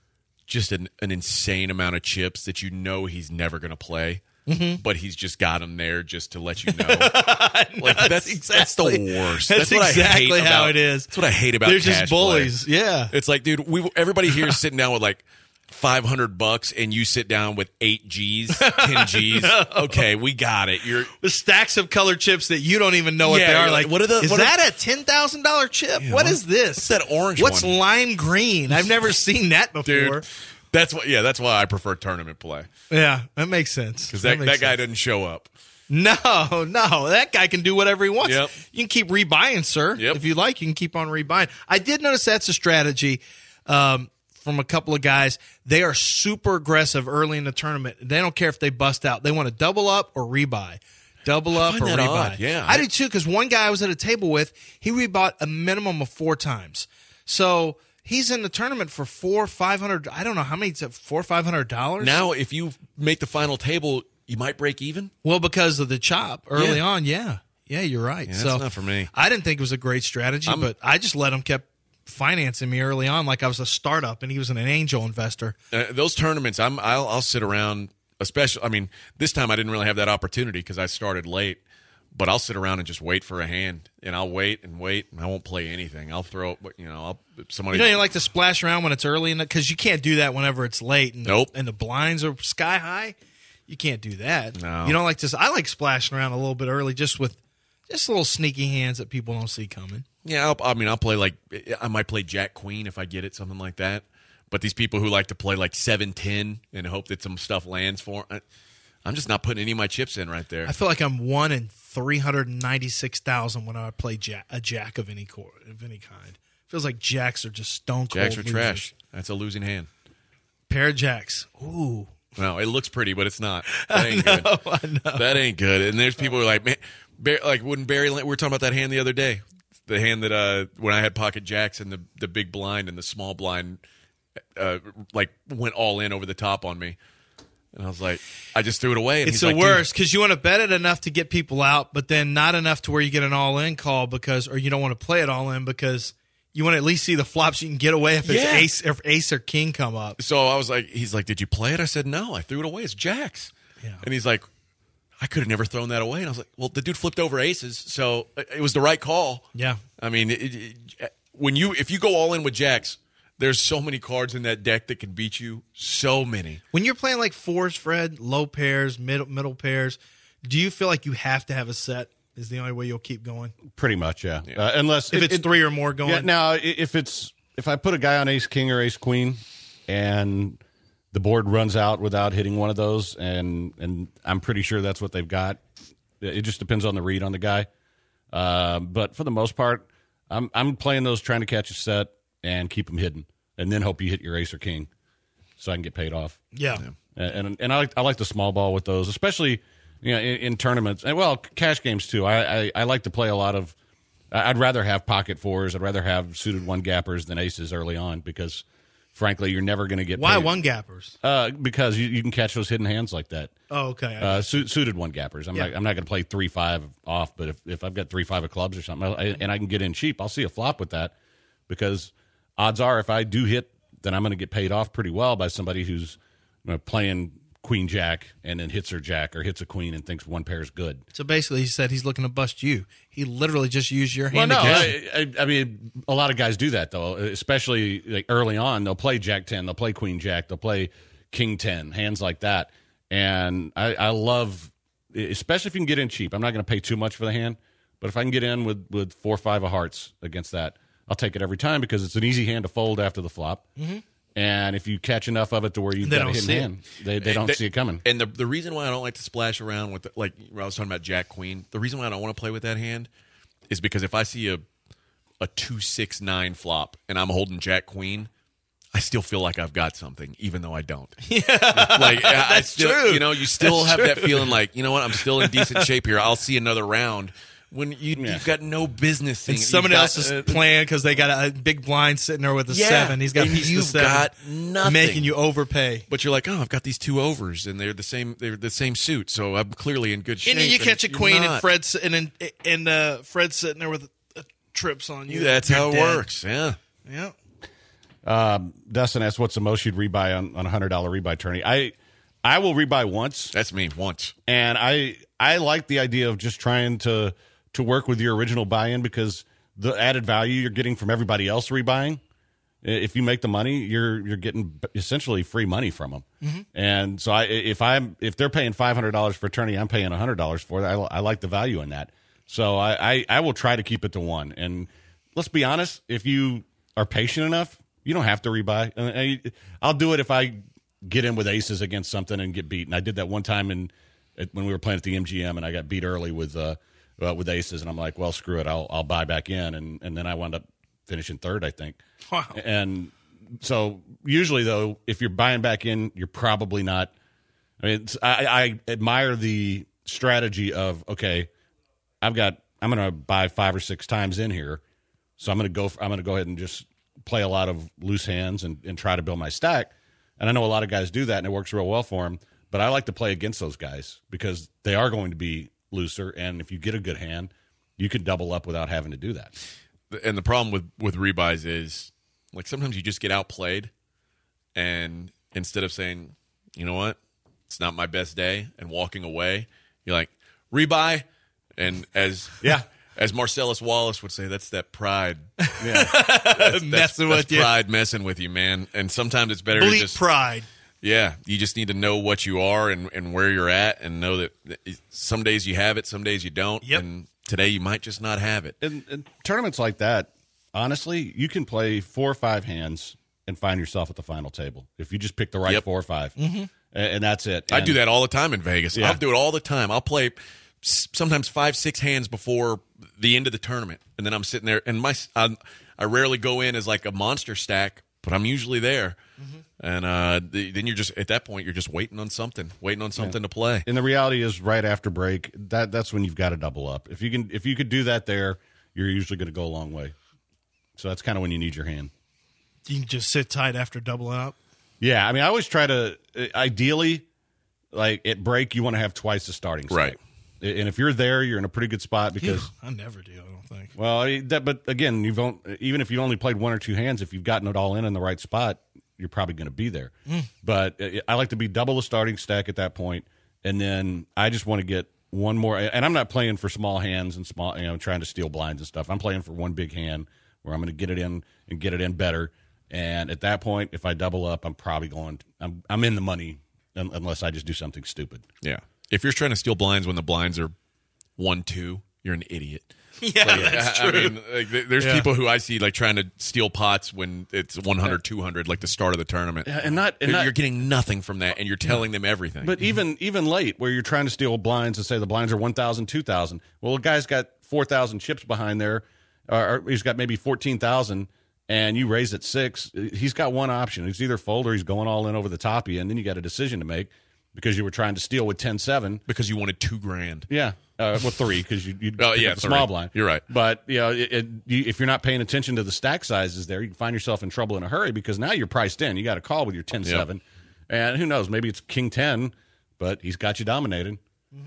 just an, an insane amount of chips that you know he's never going to play. Mm-hmm. But he's just got them there just to let you know. Like that's that's, exactly- the worst. That's, what exactly I hate how about- it is. That's what I hate about They're cash just bullies. play. Yeah. It's like, dude, we everybody here is sitting down with like five hundred bucks, and you sit down with eight G's, ten G's. No. Okay, we got it. You're The stacks of colored chips that you don't even know what Yeah, they are. you're Like, like, what are the- is what are- that a ten thousand dollar chip? Yeah, what what- is this? what's that orange What's one? lime green? I've never seen that before. dude. That's what. Yeah, that's why I prefer tournament play Yeah, that makes sense. because that, that, makes guy sense. doesn't show up. No, no, that guy can do whatever he wants. Yep. You can keep rebuying, sir. Yep. If you like, you can keep on rebuying. I did notice that's a strategy um, from a couple of guys. They are super aggressive early in the tournament. They don't care if they bust out. They want to double up or rebuy. Double up find or that rebuy. odd. Yeah, I, I- do too, because one guy I was at a table with, he rebought a minimum of four times. So he's in the tournament for four, five hundred. I don't know how many. Four, five hundred dollars. Now, if you make the final table, you might break even. Well, because of the chop early Yeah. on, yeah, yeah, you're right. Yeah, so that's not for me. I didn't think it was a great strategy, I'm- but I just let him kept financing me early on, like I was a startup and he was an angel investor. Uh, those tournaments, I'm I'll, I'll sit around. Especially, I mean, this time I didn't really have that opportunity because I started late. But I'll sit around and just wait for a hand, and I'll wait and wait, and I won't play anything. I'll throw, you know, I'll somebody. You know, you like to splash around when it's early, because you can't do that whenever it's late. And Nope. The, and the blinds are sky high. You can't do that. No. You don't like to. I like splashing around a little bit early, just with just little sneaky hands that people don't see coming. Yeah, I'll, I mean, I'll play like I might play Jack Queen if I get it, something like that. But these people who like to play like seven ten and hope that some stuff lands for, I, I'm just not putting any of my chips in right there. I feel like I'm one in three hundred ninety six thousand when I play jack, a jack of any core, of any kind. Feels like jacks are just stone cold. Jacks are losers. trash. That's a losing hand. Pair of jacks. Ooh. No, it looks pretty, but it's not. That ain't good. I know. That ain't good. And there's people who are like, man, Bar- like when Barry, we were talking about that hand the other day. The hand that uh, when I had pocket jacks and the the big blind and the small blind, uh, like went all in over the top on me. And I was like, I just threw it away. And It's he's the like, dude, worst because you want to bet it enough to get people out, but then not enough to where you get an all-in call because, or you don't want to play it all-in because you want to at least see the flops you can get away if it's Yeah. ace, if ace or king come up. So I was like, he's like, did you play it? I said, no, I threw it away. It's jacks. Yeah. And he's like, I could have never thrown that away. And I was like, well, the dude flipped over aces, so it was the right call. Yeah. I mean, it, it, when you if you go all in with jacks, there's so many cards in that deck that can beat you. So many. When you're playing like fours, Fred, low pairs, middle middle pairs, do you feel like you have to have a set? Is the only way you'll keep going? Pretty much, yeah. Uh, unless If it- it's it- three or more going. Yeah, now i- if it's if I put a guy on ace king or ace queen, and the board runs out without hitting one of those, and and I'm pretty sure that's what they've got. It just depends on the read on the guy. Uh, but for the most part, I'm I'm playing those trying to catch a set and keep them hidden, and then hope you hit your ace or king, so I can get paid off. yeah. And and, and I like I like the small ball with those, especially you know in, in tournaments and well cash games too. I, I I like to play a lot of. I'd rather have pocket fours. I'd rather have suited one gappers than aces early on because, frankly, you're never going to get Why paid. one gappers? Uh, because you, you can catch those hidden hands like that. Oh, okay. I Uh, su- suited one gappers. I'm Yeah. not. I'm not going to play three five off. But if, if I've got three five of clubs or something, I, and I can get in cheap, I'll see a flop with that because odds are if I do hit, then I'm going to get paid off pretty well by somebody who's you know, playing queen jack and then hits her jack or hits a queen and thinks one pair is good. So basically, he said he's looking to bust you. He literally just used your Well, hand no, again. I, I, I mean, a lot of guys do that though, especially like early on. They'll play jack ten, they'll play queen jack, they'll play king ten, hands like that. And I, I love, especially if you can get in cheap. I'm not going to pay too much for the hand, but if I can get in with with four or five of hearts against that, I'll take it every time because it's an easy hand to fold after the flop. Mm-hmm. And if you catch enough of it to where you've They got a don't hidden see it. hand, they, they don't They- see it coming. And the the reason why I don't like to splash around with, the, like I was talking about Jack Queen, the reason why I don't want to play with that hand is because if I see a a two six nine flop and I'm holding Jack Queen, I still feel like I've got something, even though I don't. Yeah, like I, I That's still, true. you know, you still That's have true. that feeling like, you know what, I'm still in decent shape here. I'll see another round when you, Yeah. you've got no business seeing And it. someone You've else got, is uh, playing because they got a big blind sitting there with a Yeah, seven. He's got and a piece you've of seven, got nothing. making you overpay. But you're like, oh, I've got these two overs, and they're the same. They're the same suit, so I'm clearly in good shape. And then you catch a you're queen, and not. Fred's and and, and uh, Fred's sitting there with uh, trips on you. That's You're how it dead. works. Yeah. Yeah. Um, Dustin asks, "What's the most you'd rebuy on, on a hundred dollar rebuy tourney?" I I will rebuy once, That's me once. and I I like the idea of just trying to to work with your original buy in because the added value you're getting from everybody else rebuying. If you make the money, you're you're getting essentially free money from them. Mm-hmm. And so I if I'm if they're paying five hundred dollars for a tourney, I'm paying a hundred dollars for it. I, I like the value in that. So I, I I will try to keep it to one. And let's be honest, if you are patient enough, you don't have to rebuy. I, I'll do it if I get in with aces against something and get beat. And I did that one time in when we were playing at the M G M, and I got beat early with uh, uh, with aces, and I'm like, well, screw it, I'll I'll buy back in, and and then I wound up finishing third, I think. Wow. And so usually though, if you're buying back in, you're probably not. I mean, it's, I, I admire the strategy of okay, I've got I'm going to buy five or six times in here, so I'm going to go. I'm going to go ahead and just play a lot of loose hands and, and try to build my stack. And I know a lot of guys do that, and it works real well for them. But I like to play against those guys because they are going to be looser, and if you get a good hand, you can double up without having to do that. And the problem with with rebuys is, like, sometimes you just get outplayed, and instead of saying, you know what, it's not my best day, and walking away, you're like, rebuy, and as Yeah. as Marcellus Wallace would say, that's that pride. Yeah. That's, Messing that's, with that's you. pride messing with you, man. And sometimes it's better to Bleak just pride. yeah, you just need to know what you are and, and where you're at, and know that some days you have it, some days you don't, Yep. and today you might just not have it. In, in tournaments like that, honestly, you can play four or five hands and find yourself at the final table if you just pick the right Yep. four or five, mm-hmm. and, and that's it. I And- do that all the time in Vegas. Yeah. I'll do it all the time. I'll play s- sometimes five, six hands before the end of the tournament, and then I'm sitting there, and my I, I rarely go in as like a monster stack, but I'm usually there. Mm-hmm. And uh, the, then you're just at that point, you're just waiting on something, waiting on something to play. And the reality is, right after break, that that's when you've got to double up. If you can, if you could do that there, you're usually going to go a long way. So that's kind of when you need your hand. You can just sit tight after doubling up. Yeah, I mean, I always try to. uh, Ideally, like at break, you want to have twice the starting stack. Right. And if you're there, you're in a pretty good spot because. I never do. I don't think. Well, I- that, but again, you've on, even if you only played one or two hands, if you've gotten it all in in the right spot, you're probably going to be there. But uh, I like to be double the starting stack at that point, and then I just want to get one more. And I'm not playing for small hands and small, you know, trying to steal blinds and stuff. I'm playing for one big hand where I'm going to get it in and get it in better. And at that point, if I double up, I'm probably going. I'm I'm in the money un- unless I just do something stupid. Yeah. If you're trying to steal blinds when the blinds are one, two, you're an idiot. Yeah, Like, that's I, true. I mean, like, th- there's Yeah. people who I see like trying to steal pots when it's one hundred, two hundred, like the start of the tournament. Yeah, and not- and you're, not- you're getting nothing from that, and you're telling them everything. But even even late, where you're trying to steal blinds and say the blinds are one thousand, two thousand. Well, a guy's got four thousand chips behind there, or, or he's got maybe fourteen thousand, and you raise at six. He's got one option. He's either fold or he's going all in over the top of you, and then you got a decision to make because you were trying to steal with ten seven. because you wanted two grand. Yeah. Uh, well, three because you you Oh, pick yeah, up the three. small blind. You're right. But you know, it, it, you, if you're not paying attention to the stack sizes there, you can find yourself in trouble in a hurry because now you're priced in. You got a call with your ten seven, and who knows? Maybe it's king ten, but he's got you dominated.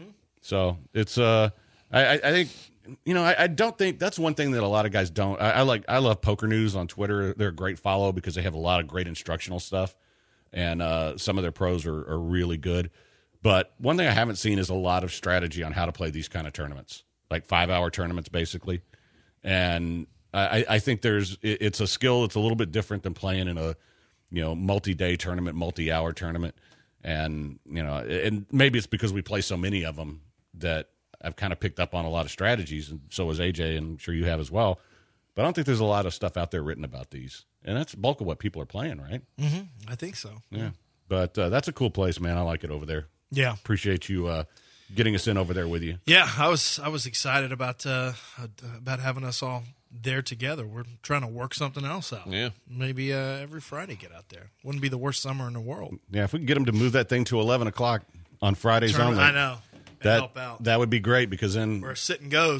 So it's uh, I, I I think you know I, I don't think that's one thing that a lot of guys don't. I, I like I love Poker News on Twitter. They're a great follow because they have a lot of great instructional stuff, and uh, some of their pros are, are really good. But one thing I haven't seen is a lot of strategy on how to play these kind of tournaments, like five-hour tournaments, basically. And I, I think there's it, it's a skill that's a little bit different than playing in a you know multi-day tournament, multi-hour tournament. And you know, and maybe it's because we play so many of them that I've kind of picked up on a lot of strategies, and so has A J, and I'm sure you have as well. But I don't think there's a lot of stuff out there written about these, and that's the bulk of what people are playing, right? I think so. Yeah. But uh, that's a cool place, man. I like it over there. Yeah. Appreciate you uh, getting us in over there with you. Yeah, I was I was excited about uh, about having us all there together. We're trying to work something else out. Yeah. Maybe uh, every Friday get out there. Wouldn't be the worst summer in the world. Yeah, if we can get them to move that thing to eleven o'clock on Fridays Turn- only, I know. It'd that help out. that would be great because then Where sitting goes.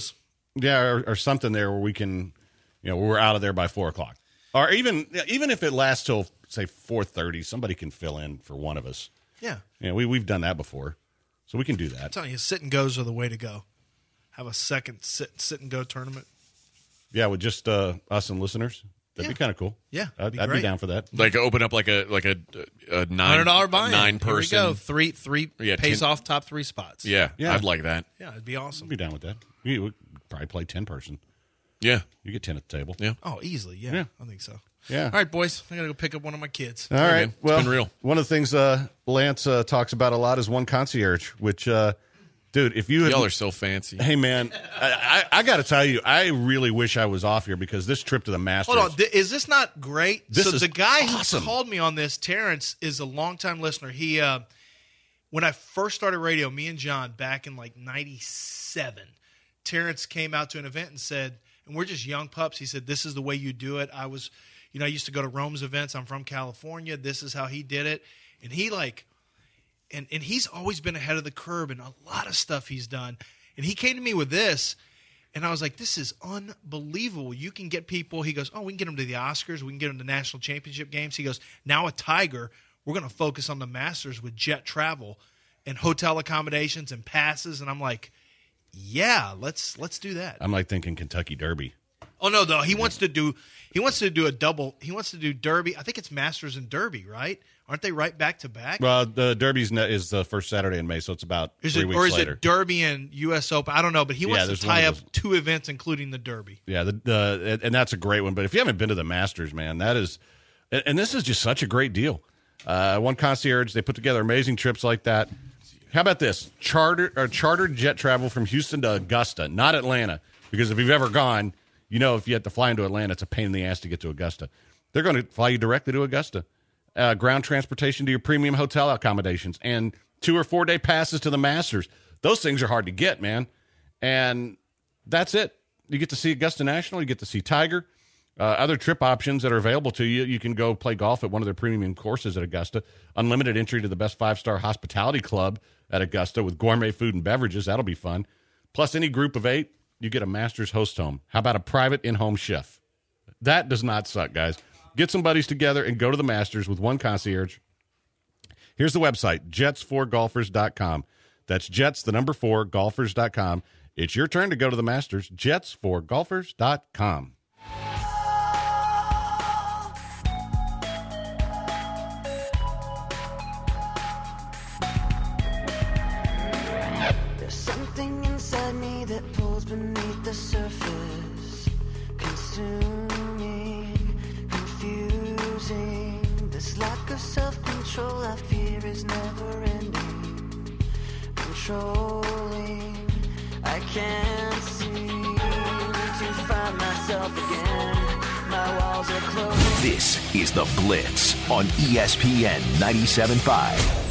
Yeah, or, or something there where we can, you know, we're out of there by four o'clock, or even even if it lasts till say four thirty, somebody can fill in for one of us. Yeah, yeah, we we've done that before, so we can do that. I'm telling you, sit and goes are the way to go. Have a second sit sit and go tournament. Yeah, with just uh, us and listeners, that'd Yeah. be kind of cool. Yeah, I'd, that'd be I'd be great. down for that. Like open up like a like a, a nine Hundred dollar buy-in. nine Here we person. go. Three three Yeah, pays ten- off top three spots. Yeah, Yeah. I'd like that. yeah, it'd be awesome. I'd be down with that. We would probably play ten person. Yeah, You get ten at the table. yeah. Oh, easily. Yeah, Yeah. I think so. Yeah. All right, boys. I gotta go pick up one of my kids. All right. man. It's Well, been real. one of the things uh, Lance uh, talks about a lot is one concierge, which, uh, dude, if you have, Y'all are so fancy. hey man, I, I, I got to tell you, I really wish I was off here because this trip to the Masters. Hold on. Th- Is this not great? This so is the guy awesome. who called me on this, Terrence, is a longtime listener. He, uh, when I first started radio, me and John back in like ninety-seven, Terrence came out to an event and said, and we're just young pups. He said, "This is the way you do it." I was, you know, I used to go to Rome's events. I'm from California. This is how he did it, and he like. And and he's always been ahead of the curve in a lot of stuff he's done. And he came to me with this, and I was like, this is unbelievable. You can get people, he goes, oh, we can get them to the Oscars. We can get them to national championship games. He goes, now at Tiger, we're going to focus on the Masters with jet travel and hotel accommodations and passes. And I'm like, yeah, let's let's do that. I'm like thinking Kentucky Derby. Oh, no, though. He wants to do he wants to do a double. He wants to do Derby. I think it's Masters and Derby, right? Aren't they right back to back? Well, the Derby's ne- is the first Saturday in May, so it's about Is three it, weeks or is later. it Derby and U S Open? I don't know, but he Yeah, wants there's to one tie of up those. two events, including the Derby. Yeah, the, the and that's a great one. But if you haven't been to the Masters, man, that is, and, and this is just such a great deal. Uh, one concierge, they put together amazing trips like that. How about this charter or chartered jet travel from Houston to Augusta, not Atlanta? Because if you've ever gone, you know if you have to fly into Atlanta, it's a pain in the ass to get to Augusta. They're going to fly you directly to Augusta. Uh, ground transportation to your premium hotel accommodations and two or four day passes to the Masters. Those things are hard to get, man. And that's it. You get to see Augusta National. You get to see Tiger. Uh, other trip options that are available to you. You can go play golf at one of their premium courses at Augusta. Unlimited entry to the best five-star hospitality club at Augusta with gourmet food and beverages. That'll be fun. Plus, any group of eight, you get a Masters host home. How about a private in-home chef? That does not suck, guys. Get some buddies together and go to the Masters with one concierge. Here's the website, jets four golfers dot com. That's Jets, the number four, golfers dot com. It's your turn to go to the Masters, jets four golfers dot com. There's something inside me that pulls beneath the surface, consuming, confusing. This lack of self-control I fear is never ending, controlling. I can't seem to find myself again. My walls are closing. This is The Blitz on E S P N ninety-seven point five.